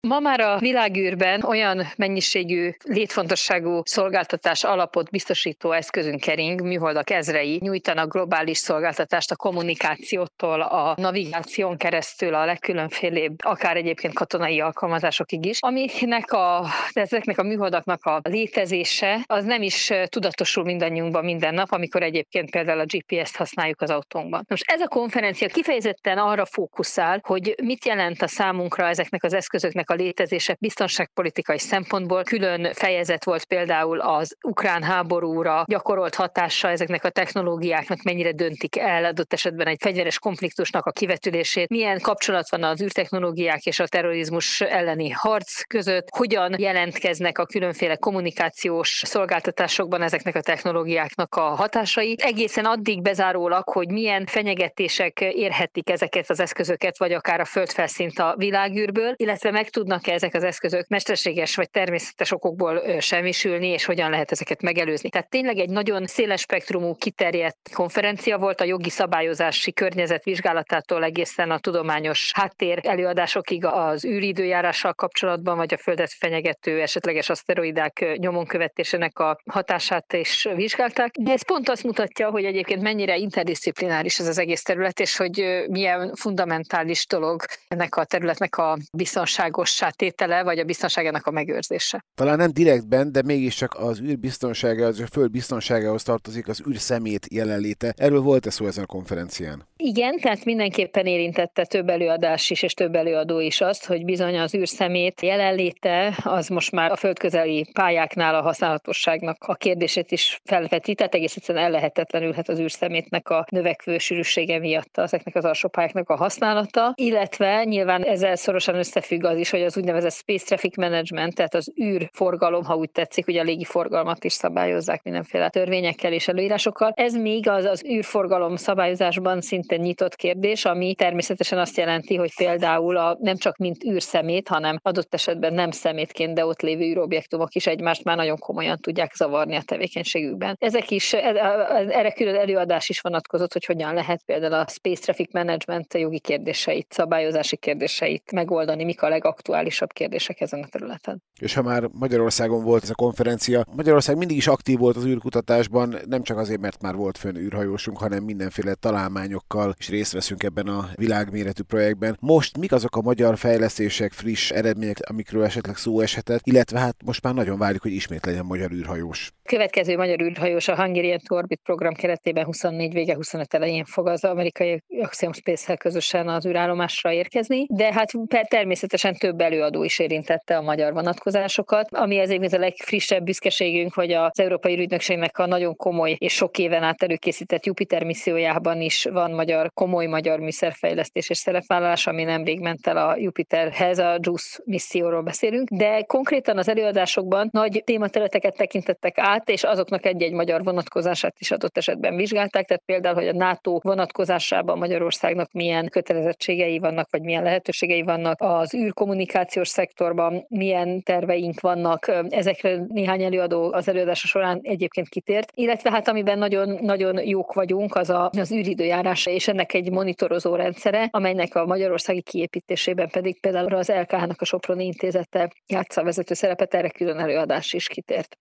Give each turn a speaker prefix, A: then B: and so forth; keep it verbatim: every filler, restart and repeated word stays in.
A: Ma már a világűrben olyan mennyiségű létfontosságú szolgáltatás alapot biztosító eszközünk kering, műholdak ezrei nyújtanak globális szolgáltatást a kommunikációtól, a navigáción keresztül, a legkülönfélébb, akár egyébként katonai alkalmazásokig is, amiknek a, ezeknek a műholdaknak a létezése az nem is tudatosul mindannyiunkban minden nap, amikor egyébként például a gé pé est használjuk az autónkban. Most ez a konferencia kifejezetten arra fókuszál, hogy mit jelent a számunkra ezeknek az eszközöknek a létezése biztonságpolitikai szempontból. Külön fejezet volt például az ukrán háborúra gyakorolt hatása ezeknek a technológiáknak, mennyire döntik el adott esetben egy fegyveres konfliktusnak a kivetülését, milyen kapcsolat van az űrtechnológiák és a terrorizmus elleni harc között, hogyan jelentkeznek a különféle kommunikációs szolgáltatásokban ezeknek a technológiáknak a hatásai, egészen addig bezárólag, hogy milyen fenyegetések érhetik ezeket az eszközöket, vagy akár a földfelszínt a világűrből, illetve meg tudnak-e ezek az eszközök mesterséges vagy természetes okokból semmisülni, és hogyan lehet ezeket megelőzni. Tehát tényleg egy nagyon széles spektrumú, kiterjedt konferencia volt, a jogi szabályozási környezet vizsgálatától egészen a tudományos háttér előadásokig az űridőjárással kapcsolatban, vagy a Földet fenyegető esetleges aszteroidák nyomon követésének a hatását is vizsgálták. De ez pont azt mutatja, hogy egyébként mennyire interdisziplináris ez az egész terület, és hogy milyen fundamentális dolog ennek a területnek a biztonságossá tétele, vagy a biztonságának a megőrzése.
B: Talán nem direktben, de mégiscsak az űrbiztonsága, az a föld biztonságához tartozik az űrszemét jelenléte. Erről volt-e szó ezen a konferencián?
A: Igen, tehát mindenképpen érintette több előadás is, és több előadó is azt, hogy bizony az űrszemét jelenléte az most már a földközeli pályáknál a használhatóságnak a kérdését is felveti, tehát egész egyszerűen ellehetetlenülhet az űrszemétnek a növekvő sűrűsége miatt ezeknek az alsópályáknak a használata, illetve nyilván ezzel szorosan összefügg az is, hogy az úgynevezett Space Traffic Management, tehát az űrforgalom, ha úgy tetszik, ugye a légiforgalmat is szabályozzák mindenféle törvényekkel és előírásokkal. Ez még az, az űrforgalom szabályozásban szintén nyitott kérdés, ami természetesen azt jelenti, hogy például a, nem csak mint űrszemét, hanem adott esetben nem szemétként, de ott lévő űrobjektumok is egymást már nagyon komolyan tudják zavarni a tevékenységükben. Ezek is, erre külön előadás is vonatkozott, hogy hogyan lehet például a Space Traffic Management jogi kérdéseit, szabályozási kérdéseit megoldani, mik a legaktuálisabb kérdések ezen a területen.
B: És ha már Magyarországon volt ez a konferencia, Magyarország mindig is aktív volt az űrkutatásban, nem csak azért, mert már volt fönn űrhajósunk, hanem mindenféle találmányokkal is részt veszünk ebben a világméretű projektben. Most mik azok a magyar fejlesztések, friss eredmények, amikről esetleg szó eshetett, illetve hát most már nagyon várjuk, hogy ismét legyen magyar űrhajós.
A: Következő magyar űrhajós a Hungarian to Orbit program keretében huszonnégy vége huszonöt elején fog az amerikai Axiom Space-tel közösen az űrállomásra érkezni, de hát természetesen több előadó is érintette a magyar vonatkozásokat, ami ezért a legfrissebb büszkeségünk, hogy az Európai Űrügynökségnek a nagyon komoly és sok éven át előkészített Jupiter missziójában is van magyar, komoly magyar műszerfejlesztés és szerepvállalás, ami nemrég ment el a Jupiterhez, a JUICE misszióról beszélünk, de konkrétan az előadásokban nagy tématerületeket tekintettek át, és azoknak egy-egy magyar vonatkozását is adott esetben vizsgálták, tehát például, hogy a NATO vonatkozásában Magyarországnak milyen kötelezettségei vannak, vagy milyen lehetőségei vannak, az űrkommunikációs szektorban milyen terveink vannak, ezekre néhány előadó az előadása során egyébként kitért, illetve hát amiben nagyon, nagyon jók vagyunk, az a, az űridőjárása, és ennek egy monitorozó rendszere, amelynek a magyarországi kiépítésében pedig például az el ká há-nak a Soproni Intézete játsza a vezető szerepet, erre külön előadás is kitért.